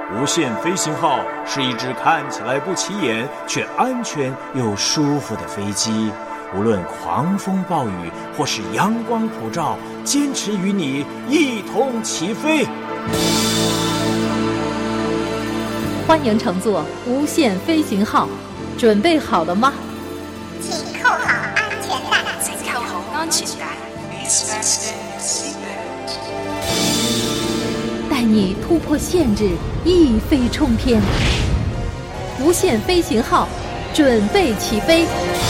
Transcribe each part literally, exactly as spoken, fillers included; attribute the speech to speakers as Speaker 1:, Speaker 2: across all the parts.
Speaker 1: 无限飞行号是一只看起来不起眼却安全又舒服的飞机，无论狂风暴雨或是阳光普照，坚持与你一同起飞。
Speaker 2: 欢迎乘坐无限飞行号，准备好了吗？
Speaker 3: 请扣好安全带。
Speaker 4: 请扣好安全带。
Speaker 2: 带你突破限制，一飞冲天。无限飞行号，准备起飞。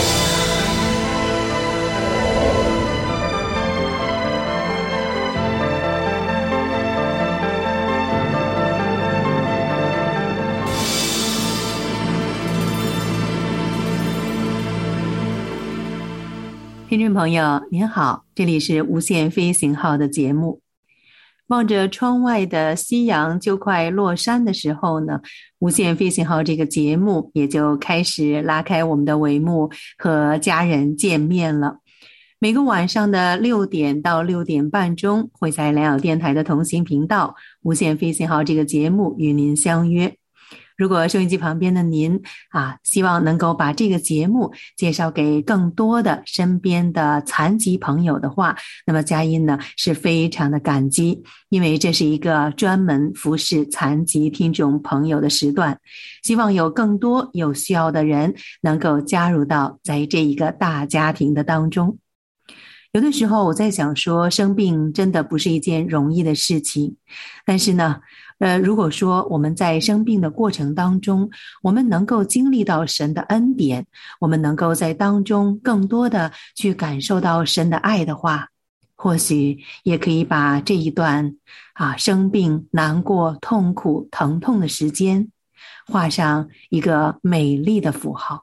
Speaker 5: 听众朋友您好，这里是无限飞行号的节目。望着窗外的夕阳就快落山的时候呢，无限飞行号这个节目也就开始拉开我们的帷幕，和家人见面了。每个晚上的六点到六点半钟，会在良友电台的同行频道无限飞行号这个节目与您相约。如果收音机旁边的您啊，希望能够把这个节目介绍给更多的身边的残疾朋友的话，那么佳音呢是非常的感激，因为这是一个专门服侍残疾听众朋友的时段，希望有更多有需要的人能够加入到在这一个大家庭的当中。有的时候我在想说，生病真的不是一件容易的事情，但是呢呃，如果说我们在生病的过程当中，我们能够经历到神的恩典，我们能够在当中更多的去感受到神的爱的话，或许也可以把这一段啊生病、难过、痛苦、疼痛的时间画上一个美丽的符号。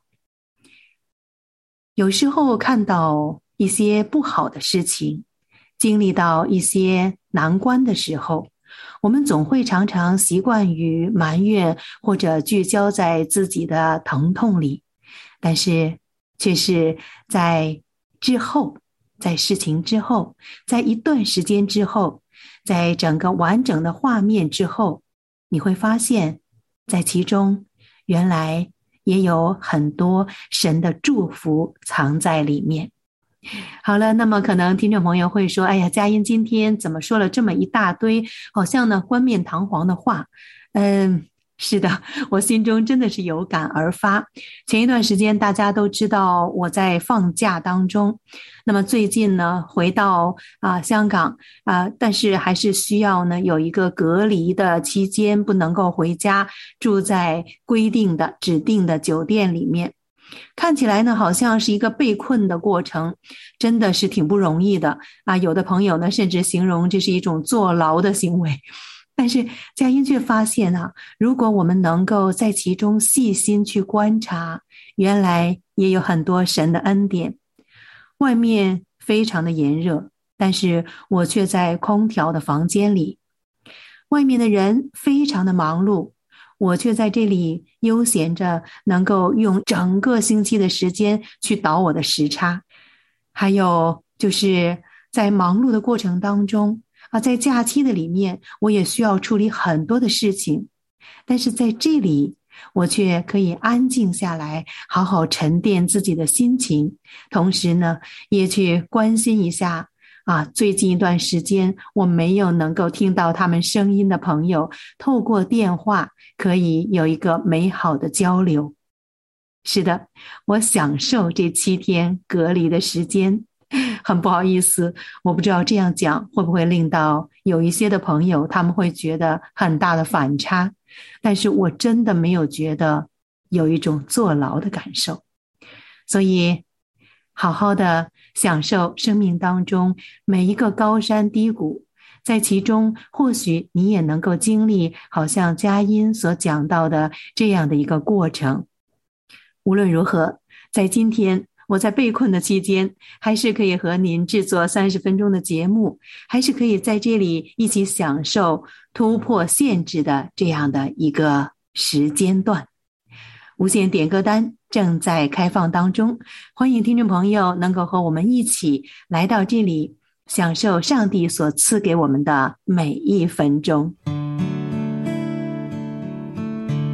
Speaker 5: 有时候看到一些不好的事情，经历到一些难关的时候，我们总会常常习惯于埋怨，或者聚焦在自己的疼痛里，但是却是在之后，在事情之后，在一段时间之后，在整个完整的画面之后，你会发现在其中原来也有很多神的祝福藏在里面。好了，那么可能听众朋友会说，哎呀，佳音今天怎么说了这么一大堆好像呢冠冕堂皇的话。嗯，是的，我心中真的是有感而发。前一段时间大家都知道我在放假当中，那么最近呢回到啊、呃、香港啊、呃，但是还是需要呢有一个隔离的期间，不能够回家，住在规定的指定的酒店里面。看起来呢好像是一个被困的过程，真的是挺不容易的啊！有的朋友呢甚至形容这是一种坐牢的行为，但是佳音却发现啊，如果我们能够在其中细心去观察，原来也有很多神的恩典。外面非常的炎热，但是我却在空调的房间里，外面的人非常的忙碌，我却在这里悠闲着，能够用整个星期的时间去倒我的时差。还有就是在忙碌的过程当中啊，在假期的里面，我也需要处理很多的事情，但是在这里我却可以安静下来，好好沉淀自己的心情，同时呢也去关心一下啊，最近一段时间我没有能够听到他们声音的朋友，透过电话可以有一个美好的交流。是的，我享受这七天隔离的时间。很不好意思，我不知道这样讲会不会令到有一些的朋友他们会觉得很大的反差，但是我真的没有觉得有一种坐牢的感受。所以好好的享受生命当中每一个高山低谷，在其中或许你也能够经历好像佳音所讲到的这样的一个过程。无论如何，在今天我在被困的期间，还是可以和您制作三十分钟的节目，还是可以在这里一起享受突破限制的这样的一个时间段。无线点歌单正在开放当中，欢迎听众朋友能够和我们一起来到这里，享受上帝所赐给我们的每一分钟。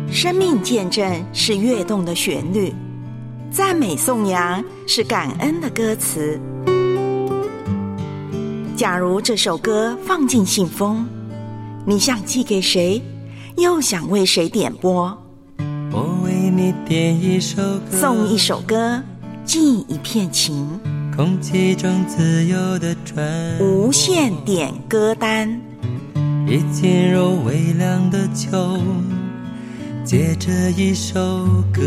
Speaker 6: 生命见证是跃动的旋律，赞美颂扬是感恩的歌词。假如这首歌放进信封，你想寄给谁，又想为谁点播？
Speaker 7: 我为你点一首歌，
Speaker 6: 送一首歌，寄一片情，
Speaker 7: 空气中自由的传，
Speaker 6: 无限点歌单。
Speaker 7: 一进入微凉的秋，借着一首歌，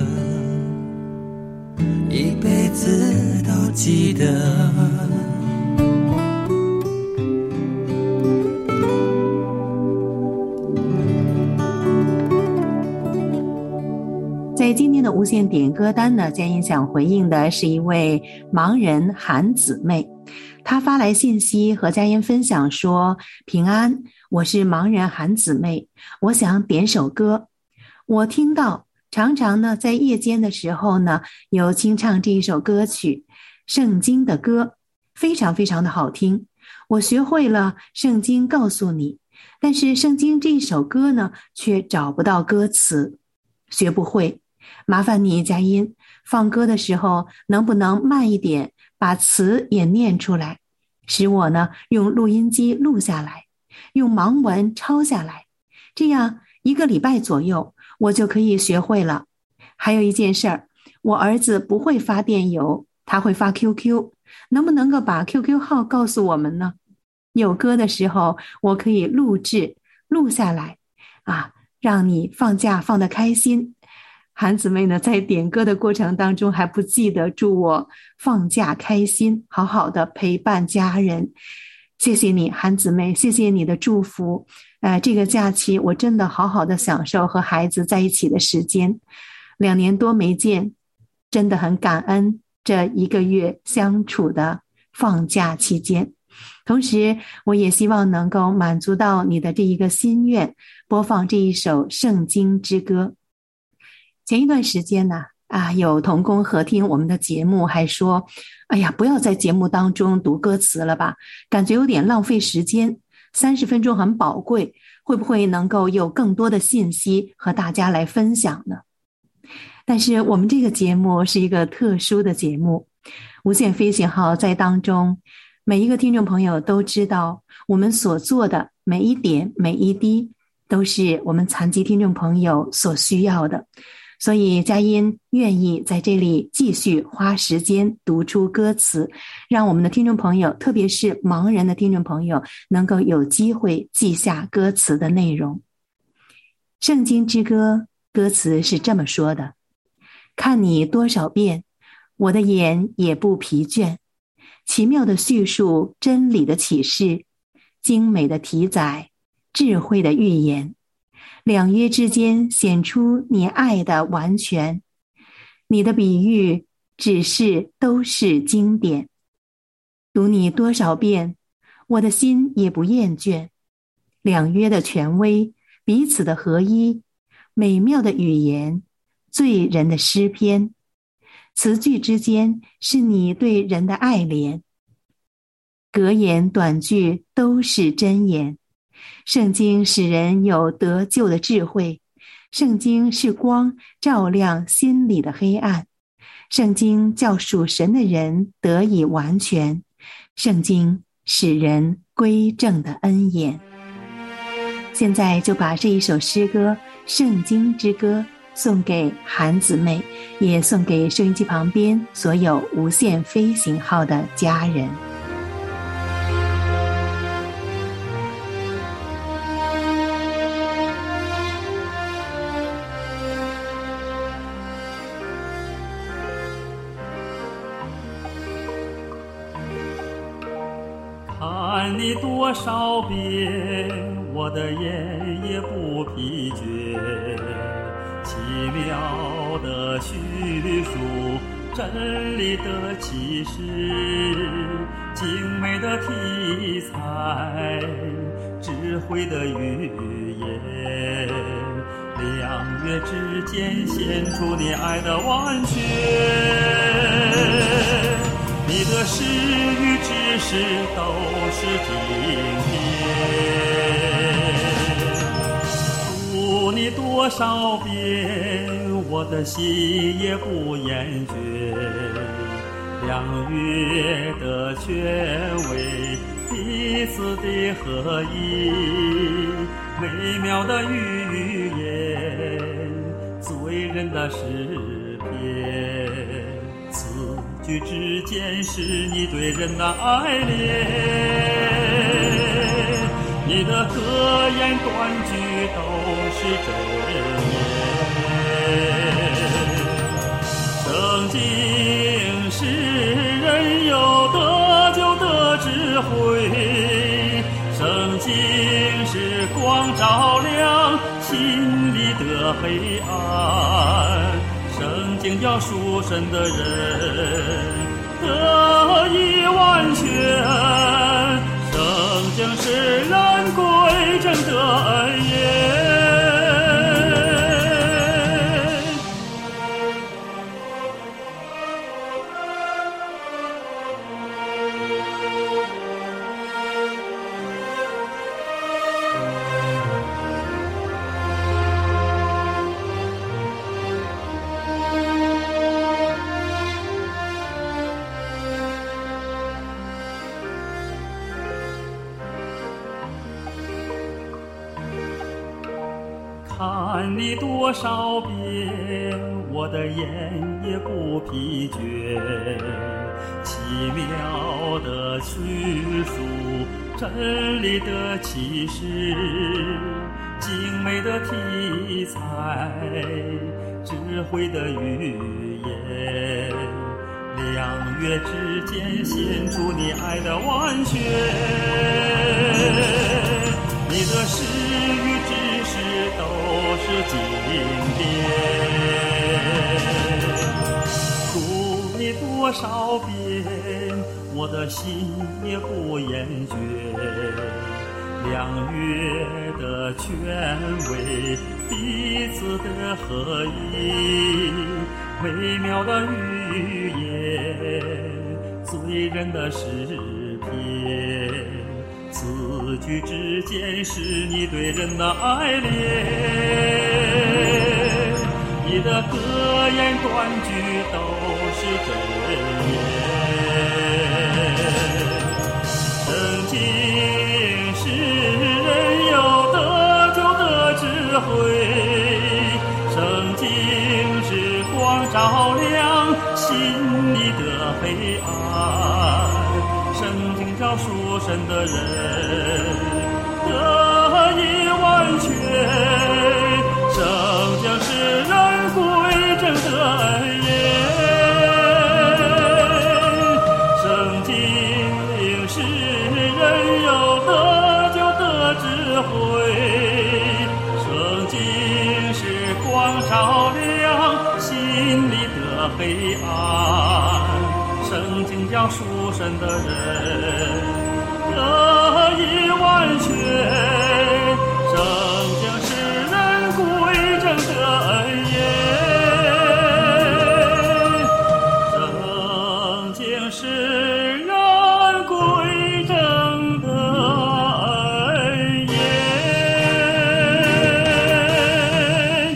Speaker 7: 一辈子都记得。
Speaker 5: 在今天的无线点歌单呢，佳音想回应的是一位盲人韩姊妹，她发来信息和佳音分享说：平安，我是盲人韩姊妹，我想点首歌。我听到常常呢在夜间的时候呢有清唱这一首歌曲，圣经的歌，非常非常的好听。我学会了圣经告诉你，但是圣经这一首歌呢却找不到歌词，学不会。麻烦你佳音放歌的时候能不能慢一点，把词也念出来，使我呢用录音机录下来，用盲文抄下来，这样一个礼拜左右我就可以学会了。还有一件事儿，我儿子不会发电邮，他会发 Q Q， 能不能够把 Q Q 号告诉我们呢？有歌的时候我可以录制录下来啊，让你放假放得开心。韩姊妹呢在点歌的过程当中还不记得祝我放假开心，好好的陪伴家人。谢谢你韩姊妹，谢谢你的祝福。呃，这个假期我真的好好的享受和孩子在一起的时间，两年多没见，真的很感恩这一个月相处的放假期间。同时我也希望能够满足到你的这一个心愿，播放这一首圣经之歌。前一段时间呢啊，有同工合听我们的节目，还说哎呀，不要在节目当中读歌词了吧，感觉有点浪费时间，三十分钟很宝贵，会不会能够有更多的信息和大家来分享呢？但是我们这个节目是一个特殊的节目，无限飞行号在当中，每一个听众朋友都知道，我们所做的每一点每一滴都是我们残疾听众朋友所需要的，所以佳音愿意在这里继续花时间读出歌词，让我们的听众朋友，特别是盲人的听众朋友，能够有机会记下歌词的内容。圣经之歌歌词是这么说的：看你多少遍，我的眼也不疲倦，奇妙的叙述真理的启示，精美的题载，智慧的预言，两约之间显出你爱的完全，你的比喻指示都是经典，读你多少遍，我的心也不厌倦。两约的权威，彼此的合一，美妙的语言，醉人的诗篇，词句之间是你对人的爱怜，格言短句都是真言。圣经使人有得救的智慧，圣经是光，照亮心里的黑暗，圣经叫属神的人得以完全，圣经使人归正的恩言。现在就把这一首诗歌《圣经之歌》送给韩姊妹，也送给收音机旁边所有无限飞行号的家人。
Speaker 8: 看你多少遍，我的眼也不疲倦，奇妙的叙述真理的启示，精美的题材，智慧的语言，两约之间显出你爱的完全，你的诗与知识都是经典，读你多少遍，我的心也不厌倦。两月的权威，彼此的合一，美妙的语言，醉人的诗篇。字句之间是你对人的爱恋，你的格言断句都是真言。圣经是人有得救的智慧，圣经是光照亮心里的黑暗，圣经叫属神的人得以完全，圣经是人归正的恩言。看你多少遍，我的眼也不疲倦，奇妙的叙述，真理的启示，精美的题材，智慧的语言，两月之间显出你爱的完全，你的诗与知识都是经典，读你多少遍，我的心也不厌倦。两月的权威，彼此的合一，美妙的语言，醉人的诗篇。字句之间是你对人的爱恋，你的格言断句都是真言。圣经是人有得救的智慧，圣经是光照亮心里的黑暗，圣经叫属神的人得以完全，圣经是人归正的恩言，圣经是人有得救的智慧，圣经是光照亮心里的黑暗，圣经叫属神的人得以完全，圣经是人归正的恩言，圣经是人归正的恩言。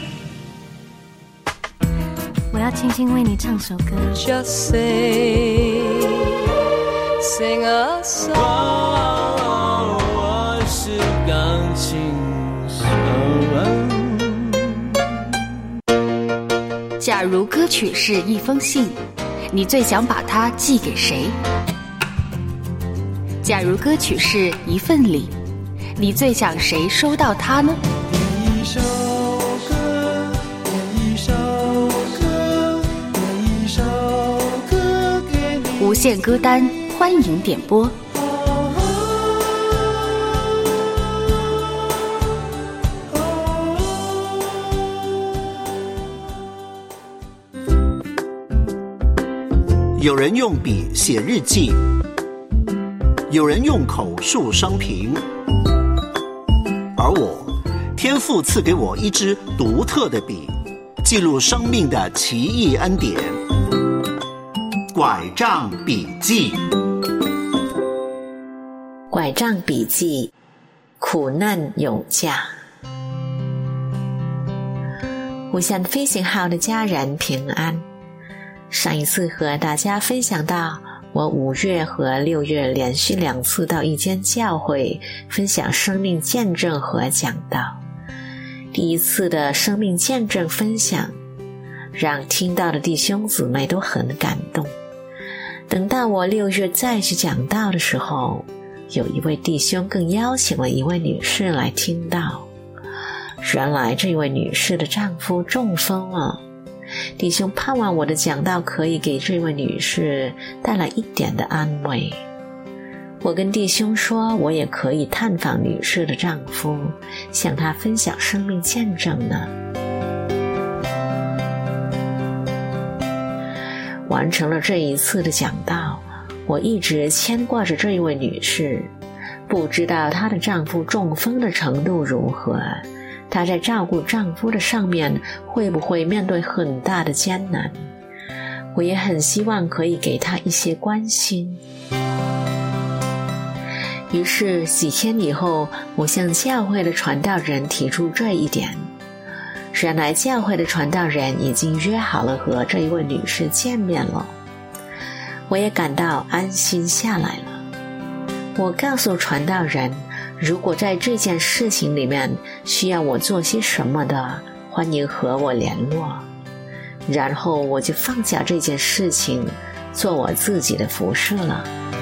Speaker 9: 我要轻轻为你唱首歌。
Speaker 10: Just say, sing a song. 我是钢琴
Speaker 2: 手。假如歌曲是一封信，你最想把它寄给谁？假如歌曲是一份礼，你最想谁收到它呢？
Speaker 10: 一首歌，一首歌，一首歌给你。
Speaker 2: 无限歌单，欢迎点播。
Speaker 11: 有人用笔写日记，有人用口述生平，而我，天父赐给我一支独特的笔，记录生命的奇异恩典。拐杖笔记。
Speaker 12: 拐杖笔记，苦难有价。 无限飞行号的家人平安。上一次和大家分享到，我五月和六月连续两次到一间教会分享生命见证和讲道。第一次的生命见证分享，让听到的弟兄姊妹都很感动。等到我六月再去讲道的时候，有一位弟兄更邀请了一位女士来听道。原来这位女士的丈夫中风了，弟兄盼望我的讲道可以给这位女士带来一点的安慰。我跟弟兄说，我也可以探访女士的丈夫，向她分享生命见证呢。完成了这一次的讲道，我一直牵挂着这一位女士，不知道她的丈夫中风的程度如何，她在照顾丈夫的上面会不会面对很大的艰难。我也很希望可以给她一些关心。于是几天以后，我向教会的传道人提出这一点。原来教会的传道人已经约好了和这一位女士见面了，我也感到安心下来了。我告诉传道人，如果在这件事情里面需要我做些什么的，欢迎和我联络。然后我就放下这件事情，做我自己的服事了。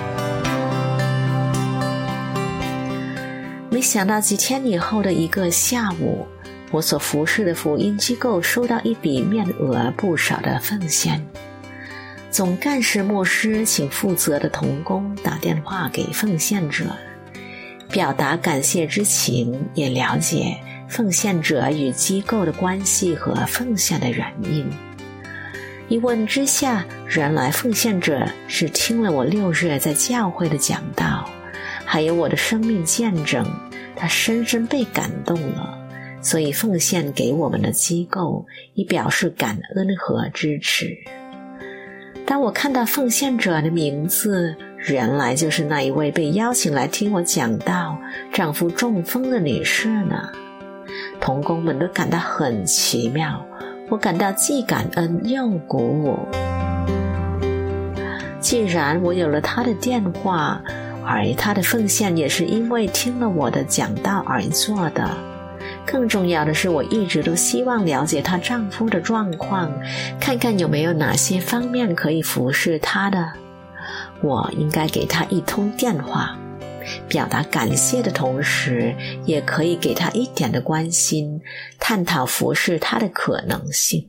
Speaker 12: 没想到几天以后的一个下午，我所服侍的福音机构收到一笔面额不少的奉献。总干事牧师请负责的同工打电话给奉献者，表达感谢之情，也了解奉献者与机构的关系和奉献的原因。一问之下，原来奉献者是听了我六月在教会的讲道，还有我的生命见证，他深深被感动了，所以奉献给我们的机构，以表示感恩和支持。当我看到奉献者的名字，原来就是那一位被邀请来听我讲道丈夫中风的女士呢。同工们都感到很奇妙，我感到既感恩又鼓舞。既然我有了她的电话，而她的奉献也是因为听了我的讲道而做的，更重要的是，我一直都希望了解她丈夫的状况，看看有没有哪些方面可以服侍她的。我应该给她一通电话，表达感谢的同时，也可以给她一点的关心，探讨服侍她的可能性。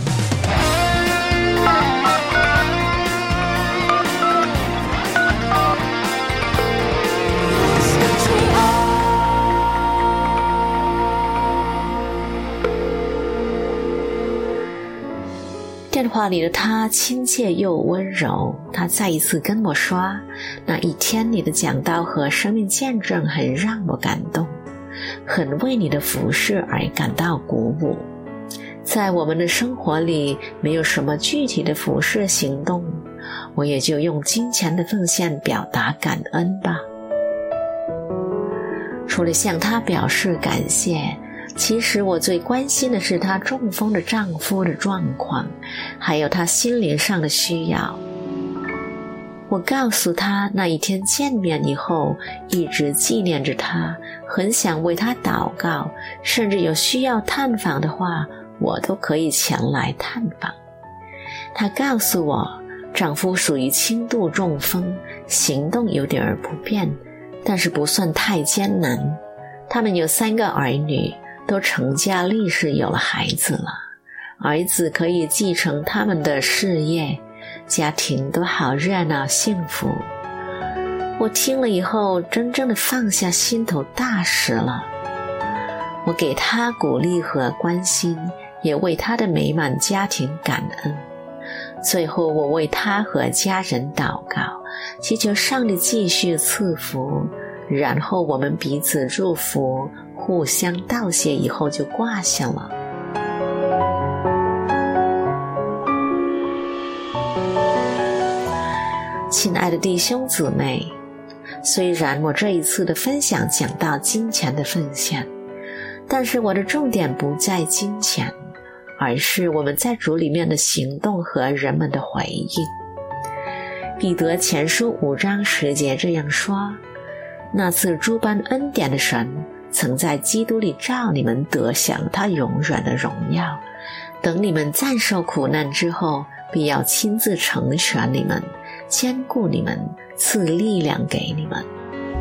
Speaker 12: 电话里的他亲切又温柔，他再一次跟我说，那一天你的讲道和生命见证很让我感动，很为你的服事而感到鼓舞。在我们的生活里没有什么具体的服事行动，我也就用金钱的奉献表达感恩吧。除了向他表示感谢，其实我最关心的是她中风的丈夫的状况，还有她心灵上的需要。我告诉她，那一天见面以后，一直纪念着她，很想为她祷告，甚至有需要探访的话，我都可以前来探访。她告诉我，丈夫属于轻度中风，行动有点不便，但是不算太艰难。他们有三个儿女，都成家立室，有了孩子了，儿子可以继承他们的事业，家庭都好热闹幸福。我听了以后，真正的放下心头大石了。我给他鼓励和关心，也为他的美满家庭感恩。最后我为他和家人祷告，祈求上帝继续赐福，然后我们彼此祝福，互相道谢以后就挂下了。亲爱的弟兄姊妹，虽然我这一次的分享讲到金钱的奉献，但是我的重点不在金钱， 而是我们在主里面的行动和人们的回应。彼得前书五章十节这样说，那次诸般恩典的神曾在基督里召你们得享他永远的荣耀，等你们暂受苦难之后，必要亲自成全你们，坚固你们，赐力量给你们。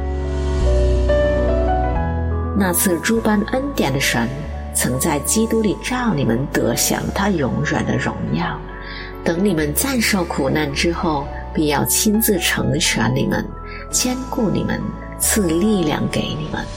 Speaker 12: 那次诸般恩典的神曾在基督里召你们得享他永远的荣耀，等你们暂受苦难之后，必要亲自成全你们，坚固你们，赐力量给你们。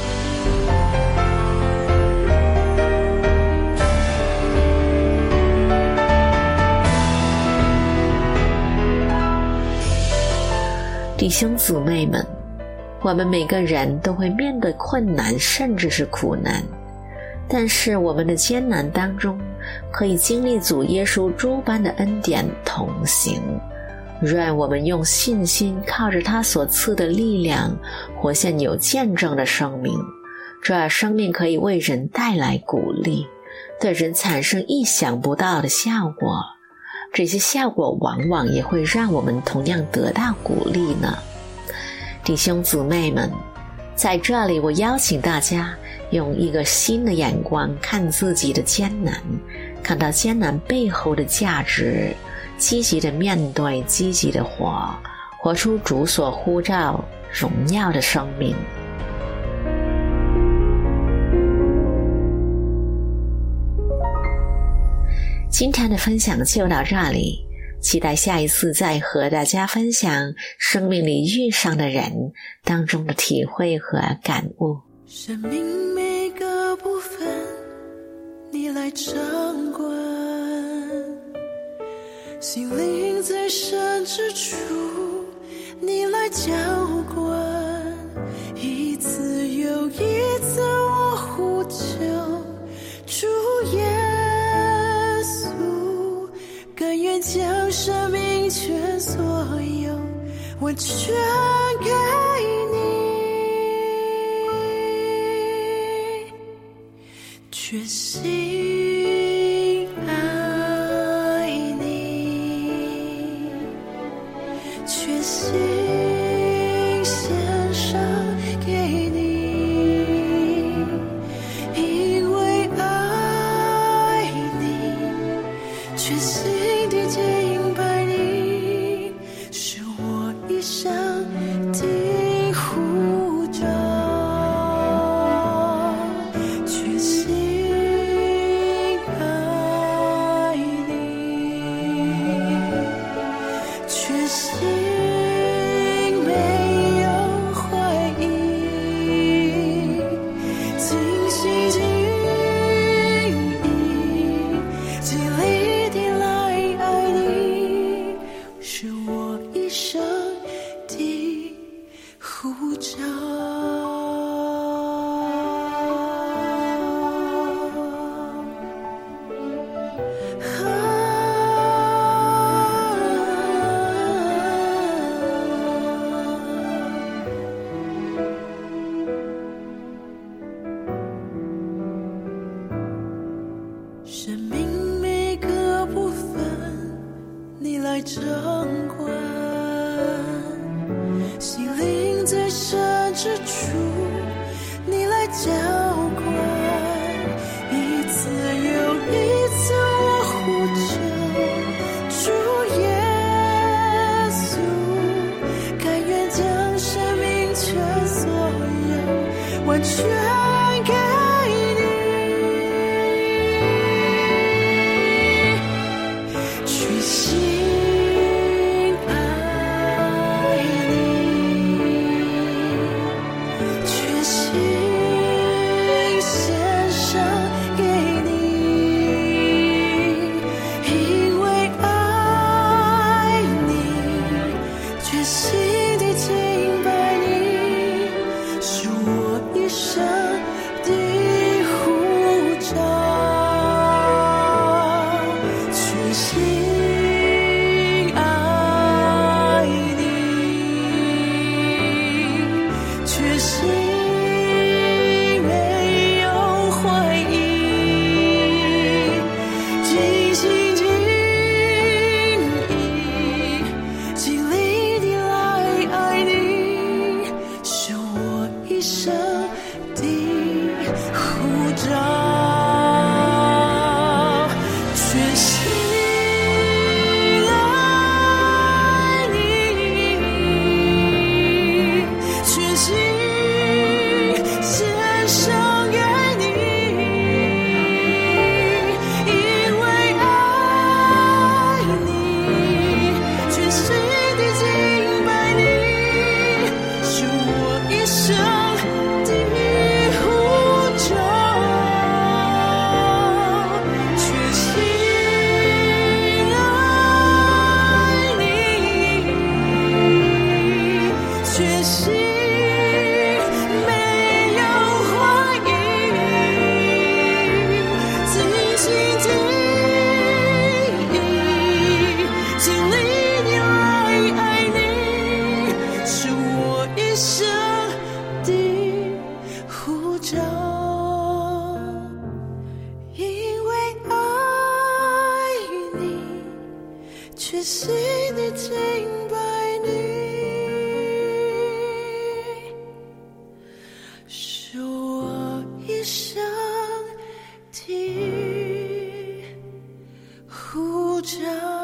Speaker 12: 弟兄姊妹们，我们每个人都会面对困难，甚至是苦难，但是我们的艰难当中，可以经历主耶稣诸般的恩典同行。愿我们用信心，靠着他所赐的力量，活现有见证的生命。这生命可以为人带来鼓励，对人产生意想不到的效果。这些效果往往也会让我们同样得到鼓励呢。弟兄姊妹们，在这里我邀请大家用一个新的眼光看自己的艰难，看到艰难背后的价值，积极的面对，积极的活，活出主所呼召荣耀的生命。今天的分享就到这里，期待下一次再和大家分享生命里遇上的人当中的体会和感悟。
Speaker 10: 生命每个部分你来掌管，心灵最深之处你来浇灌，一次又一次我呼求主耶稣，甘愿将生命全所有完全给你，决心爱你，决心献上给你，因为爱你，决心地敬拜你，是我一生的呼召。决心爱你，决心没有怀疑，尽心尽意尽力地来爱你，是我一生的呼召。生命每个部分你来掌管，心灵最深之处你来浇灌，一次又一次我呼求主耶稣，甘愿将生命全所有完全给你，决心照，全心爱你，全心献上给你，因为爱你，全心地敬拜你，是我一生的呼召，全心爱你，全心没有怀疑，尽心尽意尽力地来爱你，是我一生的呼召，因为爱你，全心地敬拜你，是我一生的呼召。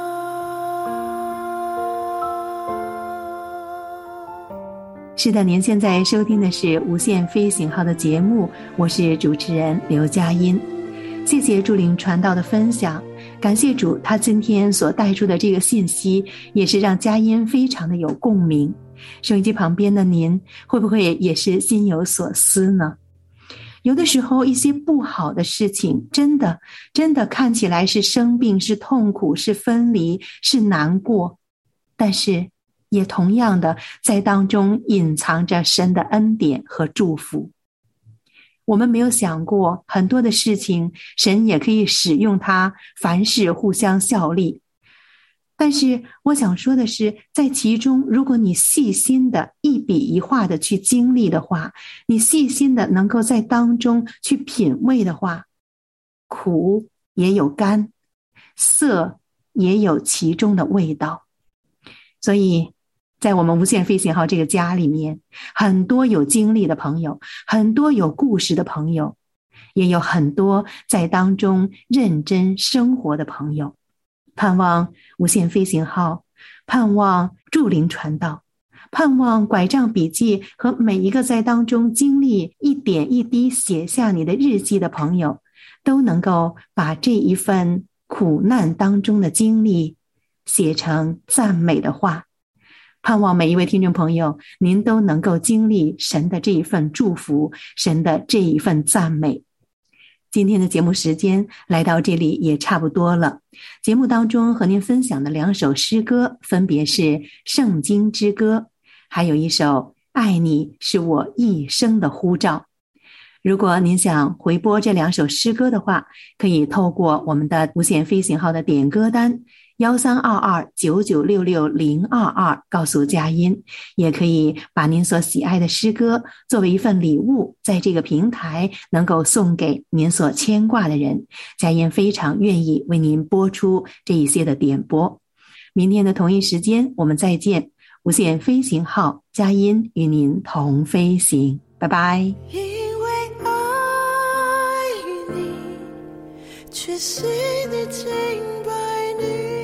Speaker 5: 是的，您现在收听的是无限飞行号的节目，我是主持人刘佳音。谢谢祝灵传道的分享，感谢主，他今天所带出的这个信息也是让佳音非常的有共鸣。收音机旁边的您会不会也是心有所思呢？有的时候一些不好的事情真的真的看起来是生病，是痛苦，是分离，是难过，但是也同样的在当中隐藏着神的恩典和祝福。我们没有想过很多的事情神也可以使用它，凡事互相效力。但是我想说的是，在其中如果你细心的一笔一画的去经历的话，你细心的能够在当中去品味的话，苦也有甘，涩也有其中的味道。所以在我们无限飞行号这个家里面，很多有经历的朋友，很多有故事的朋友，也有很多在当中认真生活的朋友。盼望无限飞行号，盼望祝灵传道，盼望拐杖笔记和每一个在当中经历一点一滴写下你的日记的朋友，都能够把这一份苦难当中的经历写成赞美的话。盼望每一位听众朋友，您都能够经历神的这一份祝福，神的这一份赞美。今天的节目时间来到这里也差不多了。节目当中和您分享的两首诗歌分别是《圣经之歌》，还有一首《爱你是我一生的呼召》。如果您想回播这两首诗歌的话，可以透过我们的无限飞行号的点歌单一三二二九九六六零二二告诉佳音，也可以把您所喜爱的诗歌作为一份礼物，在这个平台能够送给您所牵挂的人。佳音非常愿意为您播出这一些的点播。明天的同一时间我们再见，无限飞行号，佳音与您同飞行，拜拜。
Speaker 10: 因为爱你，全心地敬拜你，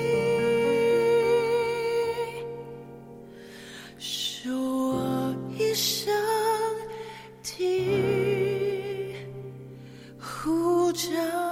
Speaker 10: 是我一生的呼召。